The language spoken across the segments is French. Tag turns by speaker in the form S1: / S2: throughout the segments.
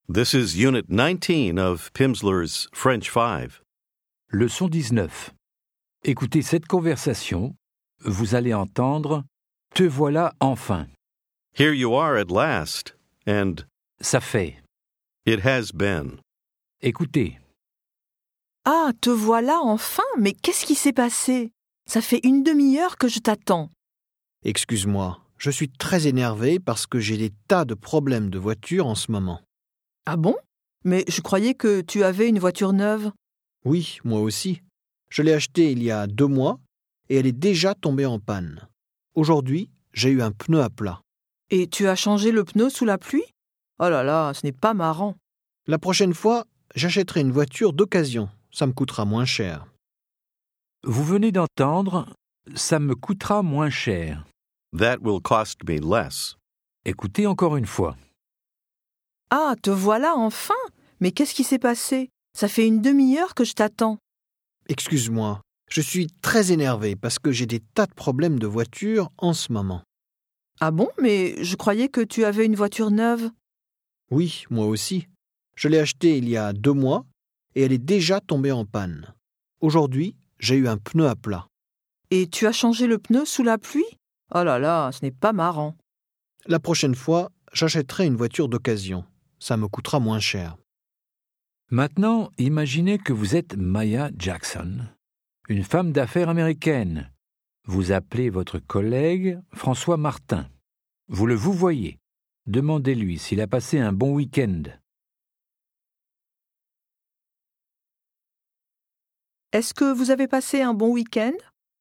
S1: This is Unit 19 of Pimsleur's French 5.
S2: Leçon 19. Écoutez cette conversation. Vous allez entendre « Te voilà enfin
S1: Here you are at last, and »
S2: Ça fait.
S1: it has been.
S2: Écoutez.
S3: Ah, te voilà enfin, mais qu'est-ce qui s'est passé? Ça fait une demi-heure que je t'attends.
S4: Excuse-moi, je suis très énervé parce que j'ai des tas de problèmes de voiture en ce moment.
S3: Ah bon? Mais je croyais que tu avais une voiture neuve.
S4: Oui, moi aussi. Je l'ai achetée il y a 2 mois et elle est déjà tombée en panne. Aujourd'hui, j'ai eu un pneu à plat.
S3: Et tu as changé le pneu sous la pluie? Oh là là, ce n'est pas marrant.
S4: La prochaine fois, j'achèterai une voiture d'occasion. Ça me coûtera moins cher.
S2: Vous venez d'entendre « Ça me coûtera moins cher
S1: That will cost me less. ».
S2: Écoutez encore une fois.
S3: Ah, te voilà enfin, mais qu'est-ce qui s'est passé? Ça fait une demi-heure que je t'attends.
S4: Excuse-moi, je suis très énervé parce que j'ai des tas de problèmes de voiture en ce moment.
S3: Ah bon? Mais je croyais que tu avais une voiture neuve.
S4: Oui, moi aussi. Je l'ai achetée il y a 2 mois et elle est déjà tombée en panne. Aujourd'hui, j'ai eu un pneu à plat.
S3: Et tu as changé le pneu sous la pluie? Oh là là, ce n'est pas marrant.
S4: La prochaine fois, j'achèterai une voiture d'occasion. Ça me coûtera moins cher.
S2: Maintenant, imaginez que vous êtes Maya Jackson, une femme d'affaires américaine. Vous appelez votre collègue François Martin. Vous le vous voyez. Demandez-lui s'il a passé un bon week-end.
S3: Est-ce que vous avez passé un bon week-end?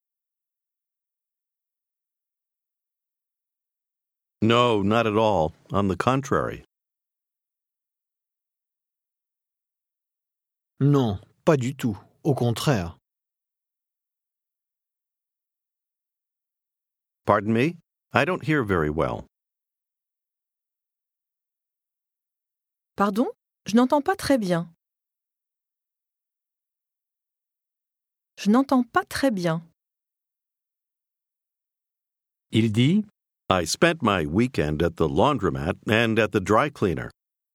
S1: No, not at all. On the contrary.
S4: Non, pas du tout. Au contraire.
S1: Pardon me? I don't hear very well.
S3: Pardon? Je n'entends pas très bien. Je n'entends pas très bien.
S2: Il dit
S1: I spent my weekend at the laundromat and at the dry cleaner.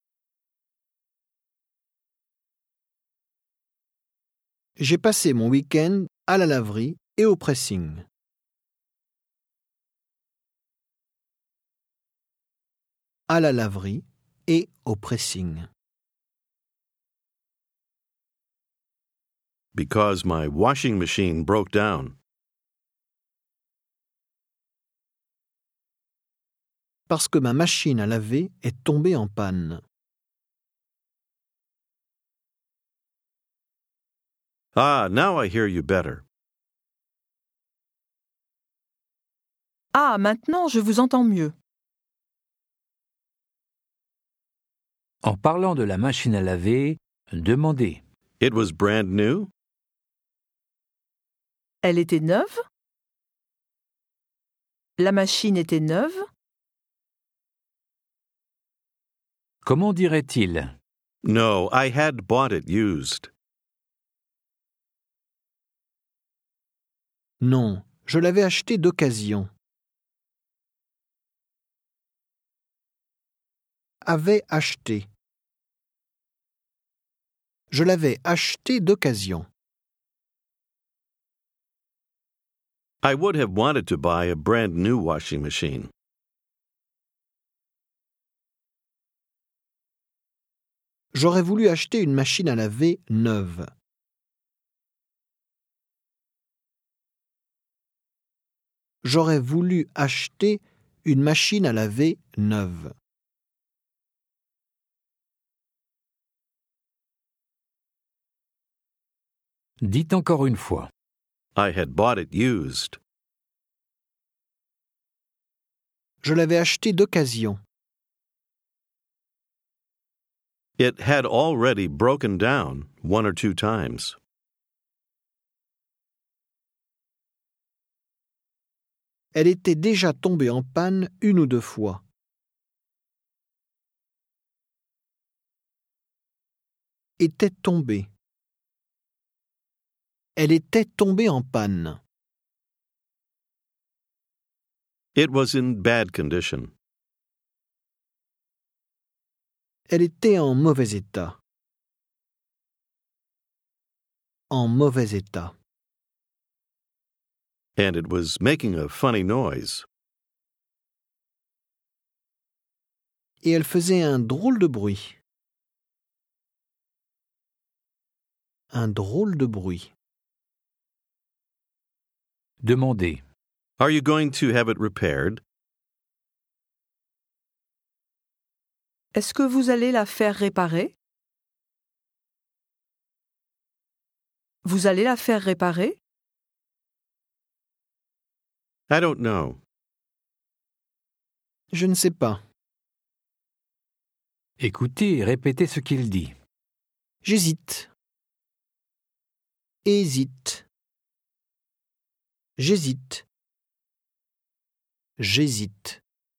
S4: J'ai passé mon week-end à la laverie et au pressing. À la laverie et au pressing.
S1: Because my washing machine broke down.
S4: Parce que ma machine à laver est tombée en panne.
S1: Ah, now I hear you better.
S3: Ah, maintenant je vous entends mieux.
S2: En parlant de la machine à laver, demandez.
S1: It was brand new?
S3: Elle était neuve? La machine était neuve?
S2: Comment dirait-il?
S1: No, I had bought it used.
S4: Non, je l'avais acheté d'occasion. Avait acheté. Je l'avais acheté d'occasion.
S1: I would have wanted to buy a brand new washing machine.
S4: J'aurais voulu acheter une machine à laver neuve. J'aurais voulu acheter une machine à laver neuve.
S2: Dites encore une fois.
S1: I had bought it used.
S4: Je l'avais acheté d'occasion.
S1: It had already broken down 1 or 2 times.
S4: Elle était déjà tombée en panne 1 ou 2 fois. Était tombée. Elle était tombée en panne.
S1: It was in bad condition.
S4: Elle était en mauvais état. En mauvais état.
S1: And it was making a funny noise.
S4: Et elle faisait un drôle de bruit. Un drôle de bruit.
S2: Demandez.
S1: Are you going to have it repaired?
S3: Est-ce que vous allez la faire réparer? Vous allez la faire réparer?
S1: I don't know.
S4: Je ne sais pas.
S2: Écoutez et répétez ce qu'il dit.
S4: J'hésite. Hésite. J'hésite. J'hésite.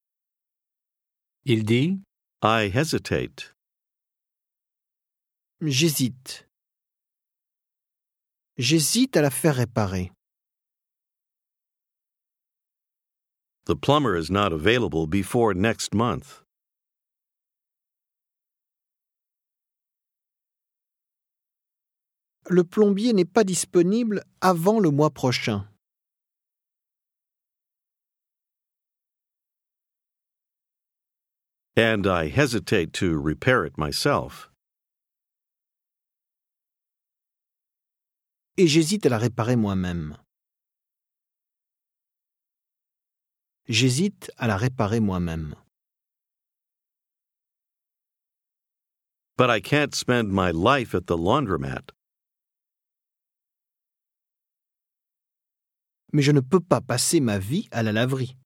S2: Il dit
S1: I hesitate.
S4: J'hésite. J'hésite à la faire réparer.
S1: The plumber is not available before next month.
S4: Le plombier n'est pas disponible avant le mois prochain.
S1: And I hesitate to repair it myself.
S4: Et j'hésite à la réparer moi-même. J'hésite à la réparer moi-même.
S1: But I can't spend my life at the laundromat.
S4: Mais je ne peux pas passer ma vie à la laverie.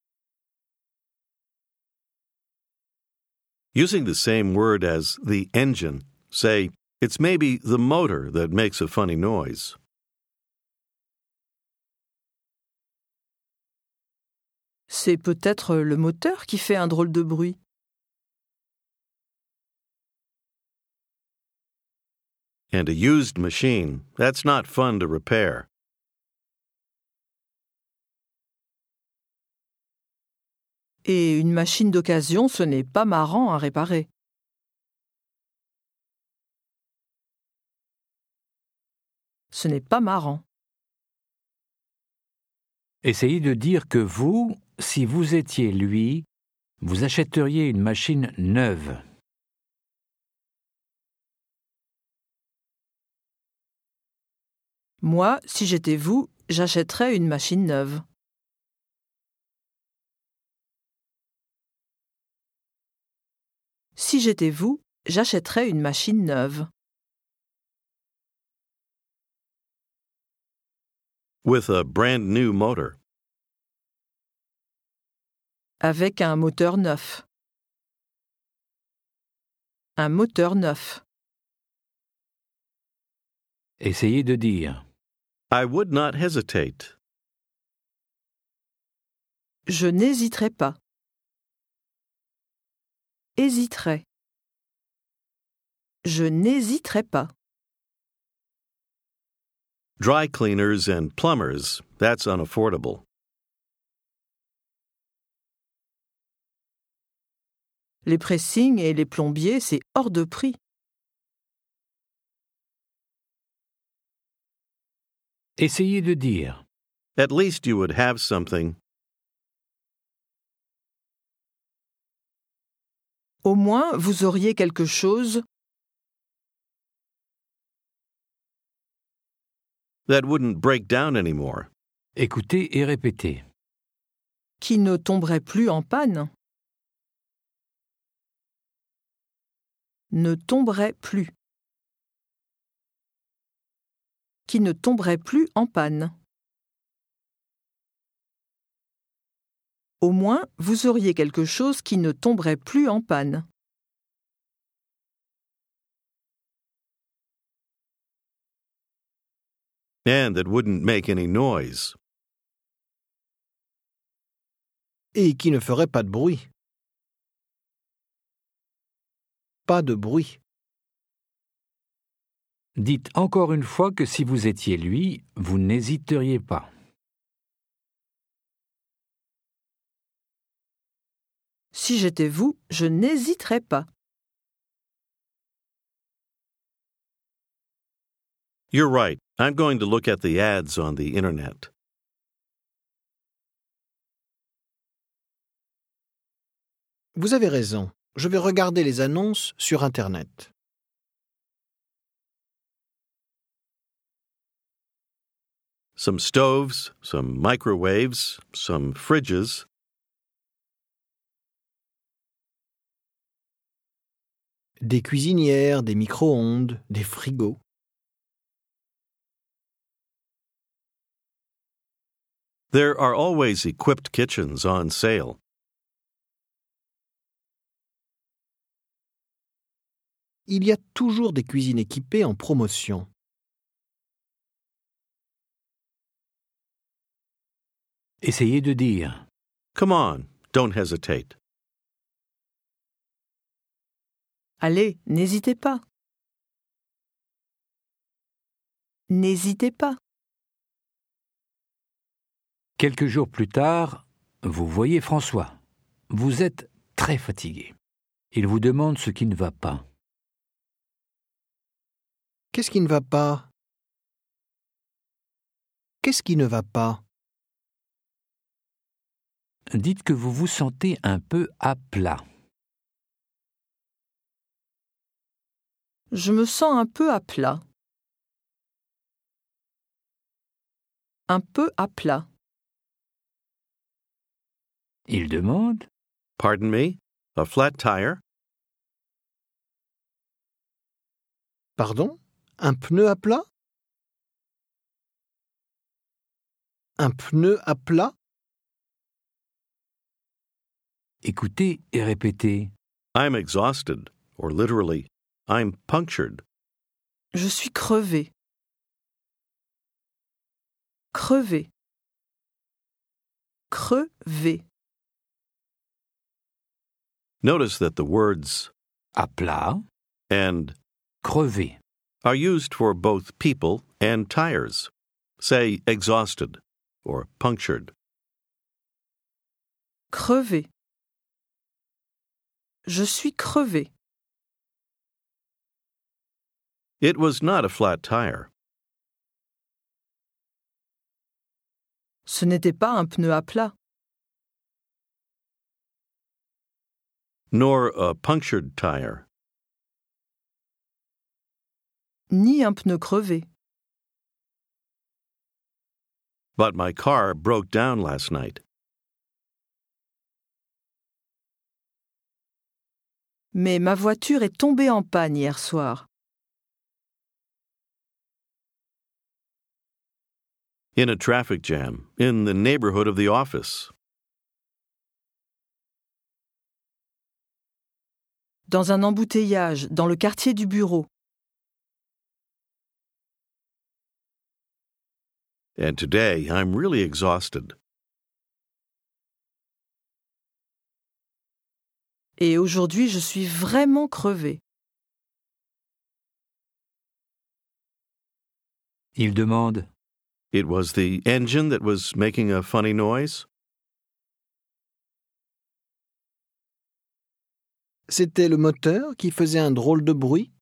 S1: Using the same word as the engine, say, it's maybe the motor that makes a funny noise.
S3: C'est peut-être le moteur qui fait un drôle de bruit.
S1: And a used machine, that's not fun to repair.
S3: Et une machine d'occasion, ce n'est pas marrant à réparer. Ce n'est pas marrant.
S2: Essayez de dire que vous, si vous étiez lui, vous achèteriez une machine neuve.
S3: Moi, si j'étais vous, j'achèterais une machine neuve. Si j'étais vous, j'achèterais une machine neuve.
S1: With a brand new motor.
S3: Avec un moteur neuf. Un moteur neuf.
S2: Essayez de dire.
S1: I would not hesitate.
S3: Je n'hésiterai pas. Hésiterai. Je n'hésiterai pas.
S1: Dry cleaners and plumbers, that's unaffordable.
S3: Les pressings et les plombiers, c'est hors de prix.
S2: Essayez de dire.
S1: At least you would have something.
S3: Au moins, vous auriez quelque chose
S1: That wouldn't break down anymore.
S2: Écoutez et répétez.
S3: qui ne tomberait plus en panne. Ne tomberait plus. Qui ne tomberait plus en panne. Au moins, vous auriez quelque chose qui ne tomberait plus en panne.
S1: And that wouldn't make any noise.
S4: Et qui ne ferait pas de bruit. Pas de bruit.
S2: Dites encore une fois que si vous étiez lui, vous n'hésiteriez pas.
S3: Si j'étais vous, je n'hésiterais pas.
S1: You're right. I'm going to look at the ads on the internet.
S4: Vous avez raison. Je vais regarder les annonces sur Internet.
S1: Some stoves, some microwaves, some fridges.
S4: Des cuisinières, des micro-ondes, des frigos.
S1: There are always equipped kitchens on sale.
S4: Il y a toujours des cuisines équipées en promotion.
S2: Essayez de dire.
S1: Come on, don't hesitate.
S3: Allez, n'hésitez pas. N'hésitez pas.
S2: Quelques jours plus tard, vous voyez François. Vous êtes très fatigué. Il vous demande ce qui ne va pas.
S4: Qu'est-ce qui ne va pas? Qu'est-ce qui ne va pas?
S2: Dites que vous vous sentez un peu à plat.
S3: Je me sens un peu à plat. Un peu à plat.
S2: Il demande.
S1: Pardon me? A flat tire?
S4: Pardon? Un pneu à plat? Un pneu à plat?
S2: Écoutez et répétez.
S1: I'm exhausted, or literally, I'm punctured.
S3: Je suis crevé. Crevé. Crevé.
S1: Notice that the words
S2: À plat,
S1: and
S2: crevé.
S1: are used for both people and tires. Say exhausted or punctured.
S3: Crevé. Je suis crevé.
S1: It was not a flat tire.
S3: Ce n'était pas un pneu à plat.
S1: Nor a punctured tire.
S3: Ni un pneu crevé.
S1: But my car broke down last night.
S3: Mais ma voiture est tombée en panne hier soir.
S1: In a traffic jam, in the neighborhood of the office.
S3: Dans un embouteillage, dans le quartier du bureau.
S1: And today, I'm really exhausted.
S3: Et aujourd'hui, je suis vraiment crevé.
S2: Il demande.
S1: It was the engine that was making a funny noise?
S4: C'était le moteur qui faisait un drôle de bruit?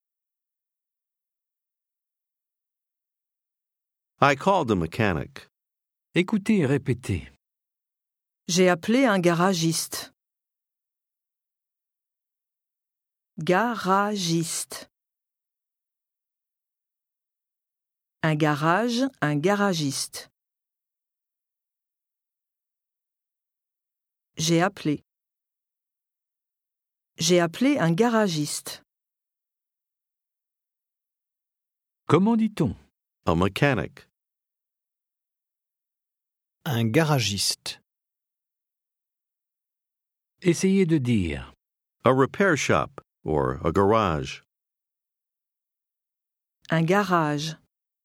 S1: I called the mechanic.
S2: Écoutez et répétez.
S3: J'ai appelé un garagiste. Garagiste. Un garage, un garagiste. J'ai appelé. J'ai appelé un garagiste.
S2: Comment dit-on?
S1: A mechanic.
S4: Un garagiste.
S2: Essayez de dire.
S1: A repair shop or a garage.
S3: Un garage.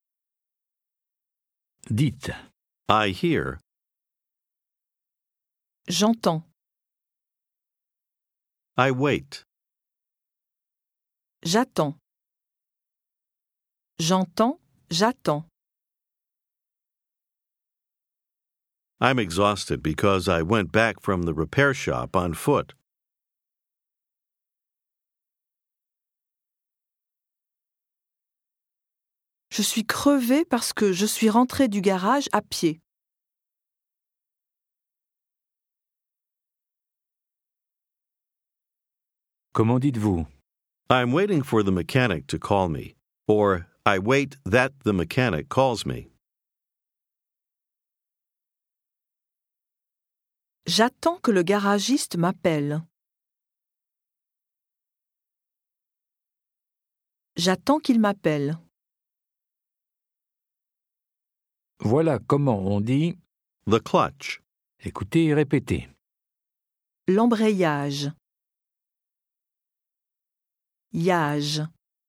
S2: Dites.
S1: I hear.
S3: J'entends.
S1: I wait.
S3: J'attends. J'entends, j'attends.
S1: I'm exhausted because I went back from the repair shop on foot.
S3: Je Je suis crevée parce que je suis rentrée du garage à pied.
S2: Comment dites-vous?
S1: I'm waiting for the mechanic to call me. Or, I wait that the mechanic calls me.
S3: J'attends que le garagiste m'appelle. J'attends qu'il m'appelle.
S2: Voilà comment on dit.
S1: The clutch.
S2: Écoutez et répétez.
S3: L'embrayage. Yage.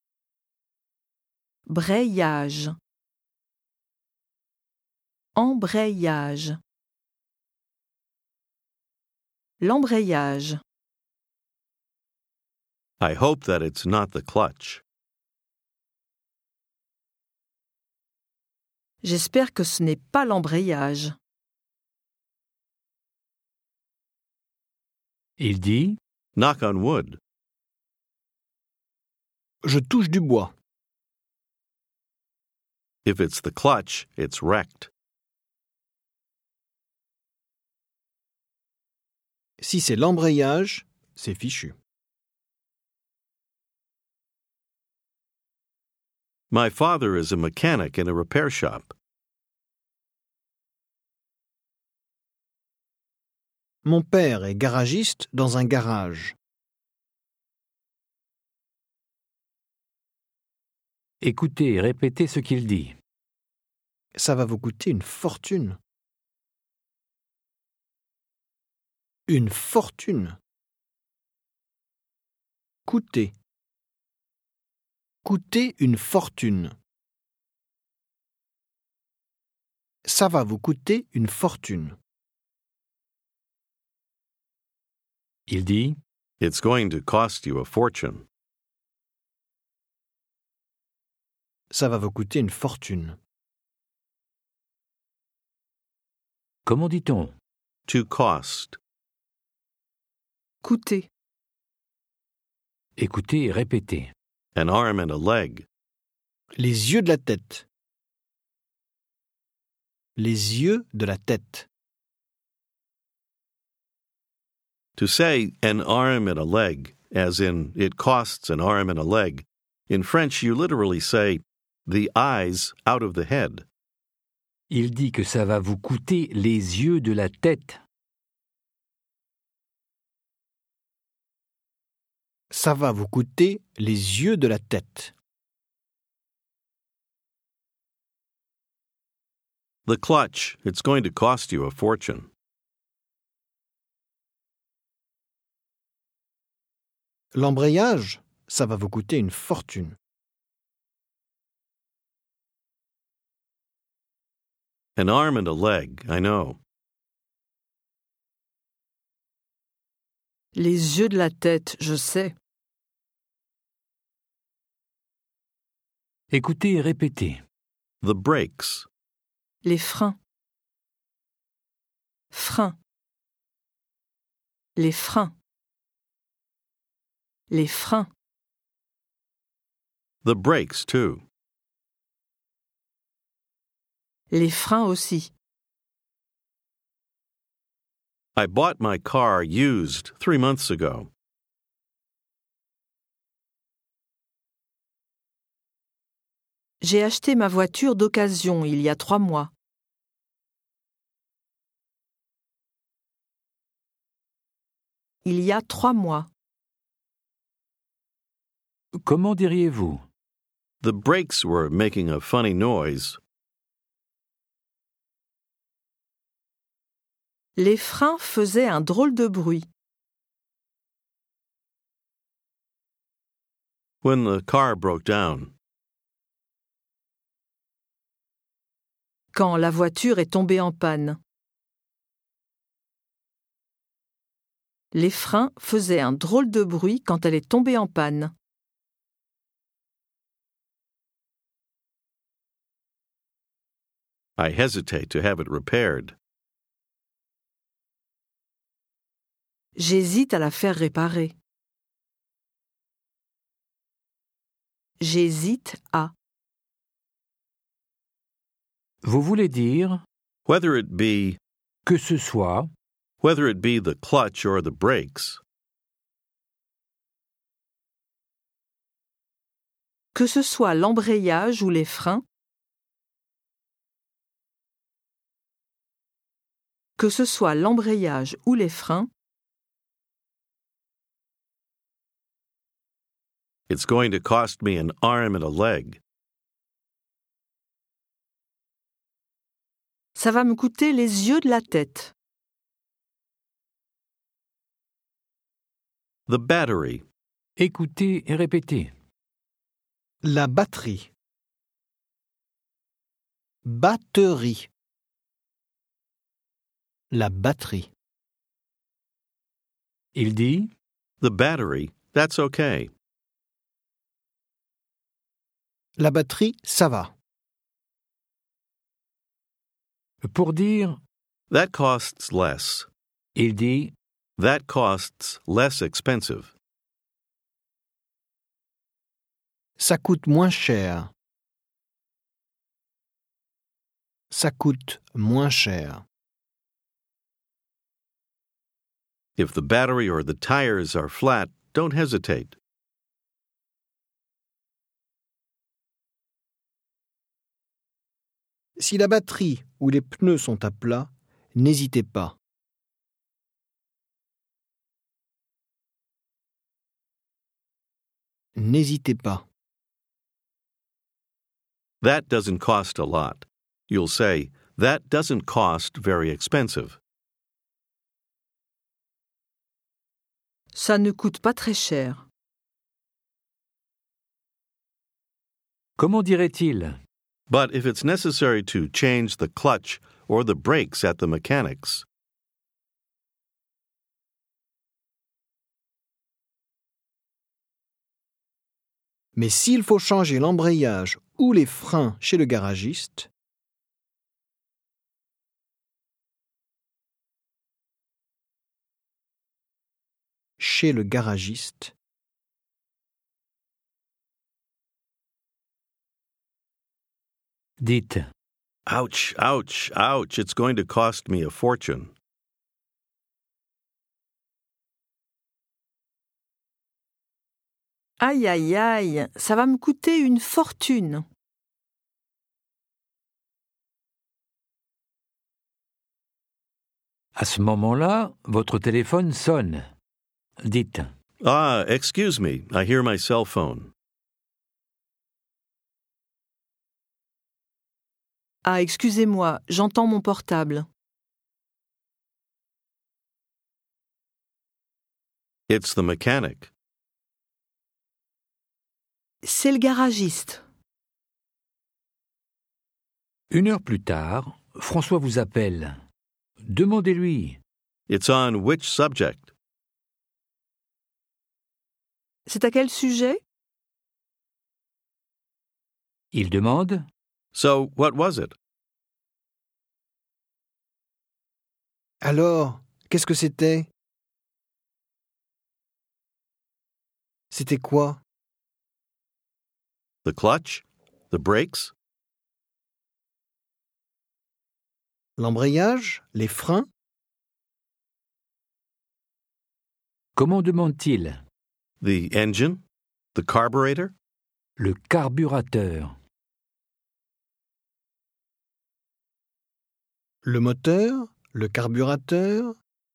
S3: Brayage. Embrayage. L'embrayage.
S1: I hope that it's not the clutch.
S3: J'espère que ce n'est pas l'embrayage.
S2: Il dit.
S1: Knock on wood.
S4: Je touche du bois.
S1: If it's the clutch, it's wrecked.
S4: Si c'est l'embrayage, c'est fichu.
S1: My father is a mechanic in a repair shop.
S4: Mon père est garagiste dans un garage.
S2: Écoutez et répétez ce qu'il dit.
S4: Ça va vous coûter une fortune. Une fortune. Coûter. Coûter une fortune. Ça va vous coûter une fortune.
S2: Il dit.
S1: It's going to cost you a fortune.
S4: Ça va vous coûter une fortune.
S2: Comment dit-on?
S1: To cost.
S3: Coûter.
S2: Écoutez et répétez.
S1: An arm and a leg.
S4: Les yeux de la tête. Les yeux de la tête.
S1: To say an arm and a leg, as in it costs an arm and a leg, in French you literally say the eyes out of the head.
S2: Il dit que ça va vous coûter les yeux de la tête.
S4: Ça va vous coûter les yeux de la tête.
S1: The clutch, it's going to cost you a fortune.
S4: L'embrayage, ça va vous coûter une fortune.
S1: An arm and a leg, I know.
S3: Les yeux de la tête, je sais.
S2: Écoutez et répétez.
S1: The brakes.
S3: Les freins. Freins. Les freins. Les freins.
S1: The brakes, too.
S3: Les freins aussi.
S1: I bought my car used 3 months ago.
S3: J'ai acheté ma voiture d'occasion il y a 3 mois. Il y a 3 mois.
S2: Comment diriez-vous?
S1: The brakes were making a funny noise.
S3: Les freins faisaient un drôle de bruit.
S1: When the car broke down.
S3: Quand la voiture est tombée en panne. Les freins faisaient un drôle de bruit quand elle est tombée en panne.
S1: I hesitate to have it repaired.
S3: J'hésite à la faire réparer. J'hésite à.
S2: Vous voulez dire
S1: Whether it be
S2: que ce soit,
S1: the clutch or the brakes,
S3: que ce soit l'embrayage ou les freins, que ce soit l'embrayage ou les freins,
S1: it's going to cost me an arm and a leg.
S3: ça va me coûter les yeux de la tête.
S1: The battery,
S2: écoutez et répétez.
S4: La batterie. Batterie. La batterie.
S2: Il dit
S1: the battery, that's okay.
S4: La batterie, ça va.
S2: pour dire
S1: That costs less.
S2: il dit
S1: That costs less expensive.
S4: Ça coûte moins cher. Ça coûte moins cher.
S1: If the battery or the tires are flat, don't hesitate.
S4: Si la batterie ou les pneus sont à plat, n'hésitez pas. N'hésitez pas.
S1: That doesn't cost a lot. You'll say, that doesn't cost very expensive.
S3: Ça ne coûte pas très cher.
S2: comment dirait-il
S1: But if it's necessary to change the clutch or the brakes at the mechanics,
S4: Mais s'il faut changer l'embrayage ou les freins chez le garagiste, chez le garagiste,
S2: dites
S1: ouch, ouch, ouch, it's going to cost me a fortune.
S3: Aïe, aïe, aïe, ça va me coûter une fortune.
S2: à ce moment-là, votre téléphone sonne. Dites
S1: Ah, excuse me, I hear my cell phone.
S3: Ah, excusez-moi, j'entends mon portable.
S1: It's the mechanic.
S3: C'est le garagiste.
S2: 1 heure plus tard, François vous appelle. Demandez-lui.
S1: It's on which subject?
S3: C'est à quel sujet?
S2: Il demande
S1: So, what was it?
S4: alors, qu'est-ce que c'était? C'était quoi?
S1: The clutch? The brakes?
S4: L'embrayage? Les freins?
S2: comment demande-t-il
S1: The engine? The carburetor?
S2: le carburateur.
S4: Le moteur? Le carburateur?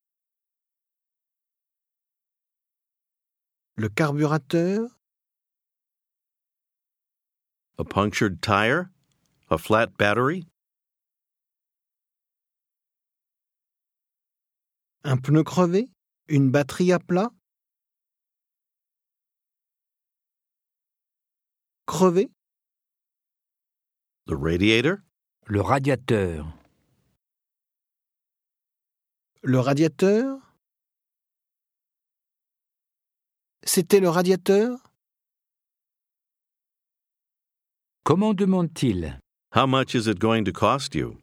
S4: Le carburateur?
S1: A punctured tire? A flat battery?
S4: Un pneu crevé? Une batterie à plat? Crevé?
S1: The radiator?
S2: Le radiateur.
S4: Le radiateur? C'était le radiateur?
S2: Comment demande-t-il
S1: How much is it going to cost you?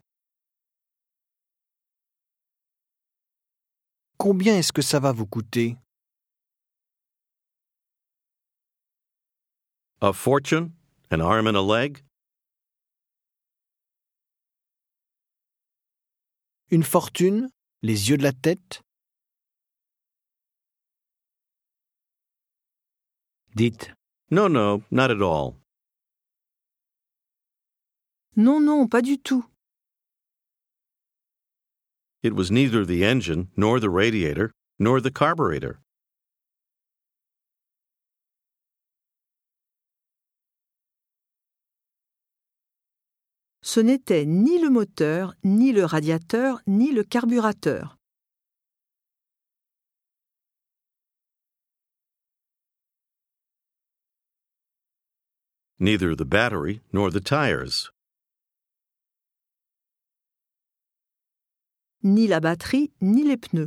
S4: Combien est-ce que ça va vous coûter?
S1: A fortune? An arm and a leg?
S4: Une fortune, les yeux de la tête.
S2: Dites
S1: No, no, not at all.
S3: Non, non, pas du tout.
S1: It was neither the engine, nor the radiator, nor the carburetor.
S3: Ce n'était ni le moteur, ni le radiateur, ni le carburateur.
S1: Neither the battery, nor the tires.
S3: Ni la batterie, ni les pneus.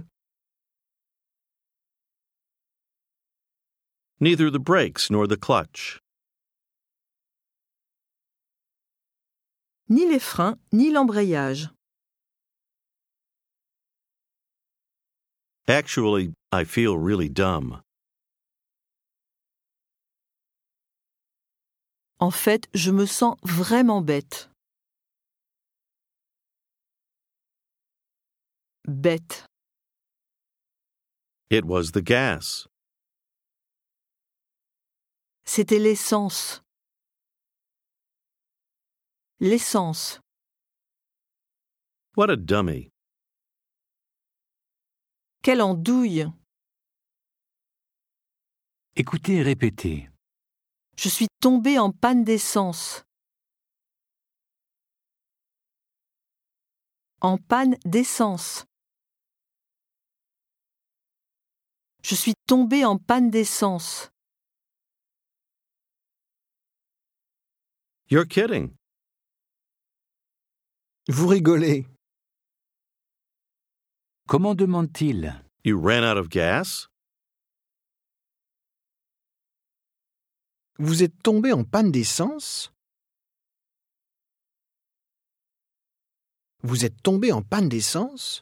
S1: Neither the brakes, nor the clutch.
S3: Ni les freins, ni l'embrayage.
S1: Actually, I feel really dumb.
S3: En fait, je me sens vraiment bête. Bête.
S1: It was the gas.
S3: C'était l'essence. L'essence.
S1: What a dummy.
S3: Quelle andouille.
S2: Écoutez et répétez.
S3: Je suis tombée en panne d'essence. En panne d'essence. Je suis tombée en panne d'essence.
S1: You're kidding.
S4: Vous rigolez.
S2: Comment demande-t-il?
S1: You ran out of gas?
S4: Vous êtes tombé en panne d'essence? Vous êtes tombé en panne d'essence?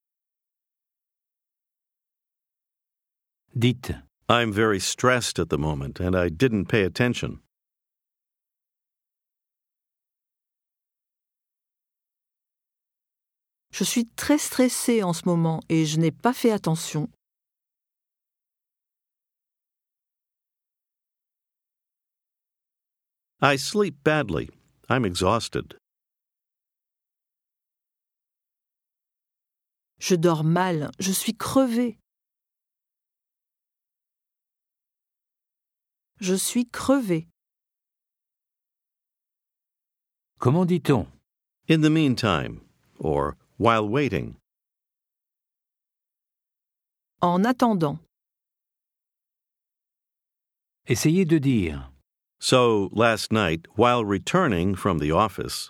S2: Dites
S1: I'm very stressed at the moment, and I didn't pay attention.
S3: Je suis très stressée en ce moment et je n'ai pas fait attention.
S1: I sleep badly. I'm exhausted.
S3: Je dors mal, je suis crevée. Je suis crevée.
S2: Comment dit-on?
S1: In the meantime, or while waiting.
S3: En attendant.
S2: Essayez de dire.
S1: So, last night, while returning from the office,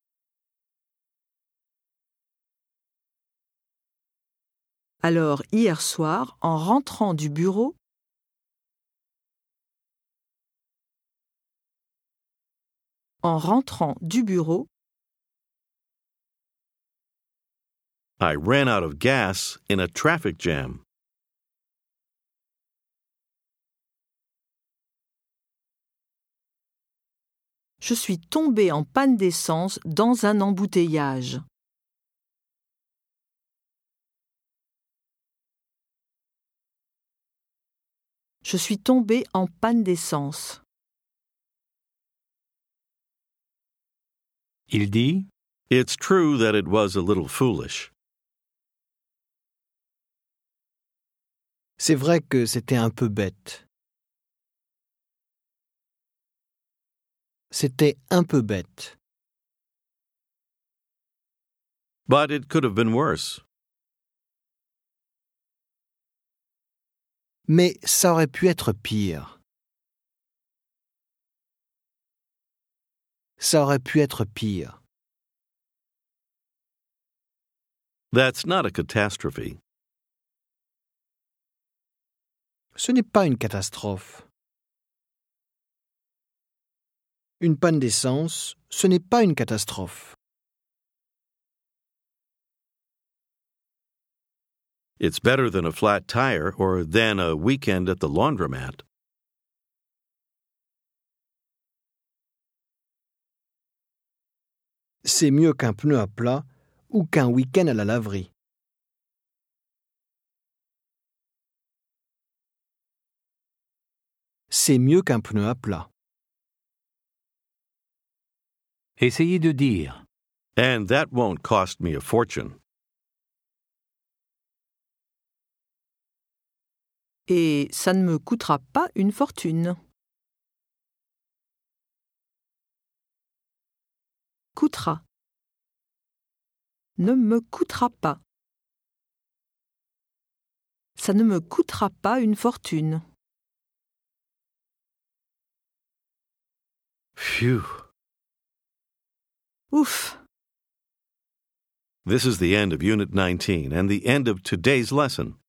S3: Alors, hier soir, en rentrant du bureau,
S1: I ran out of gas in a traffic jam.
S3: je suis tombée en panne d'essence dans un embouteillage. Je suis tombée en panne d'essence.
S2: Il dit
S1: It's true that it was a little foolish.
S4: C'est vrai que c'était un peu bête. C'était un peu bête.
S1: But it could have been worse.
S4: Mais ça aurait pu être pire. Ça aurait pu être pire.
S1: That's not a catastrophe.
S4: Ce n'est pas une catastrophe. Une panne d'essence, ce n'est pas une catastrophe.
S1: It's better than a flat tire or than a weekend at the laundromat.
S4: C'est mieux qu'un pneu à plat ou qu'un week-end à la laverie. C'est mieux qu'un pneu à plat.
S2: Essayez de dire
S1: And that won't cost me a fortune.
S3: Et ça ne me coûtera pas une fortune. Coûtera. Ne me coûtera pas. Ça ne me coûtera pas une fortune.
S1: Phew.
S3: Ouf!
S1: This is the end of Unit 19 and the end of today's lesson.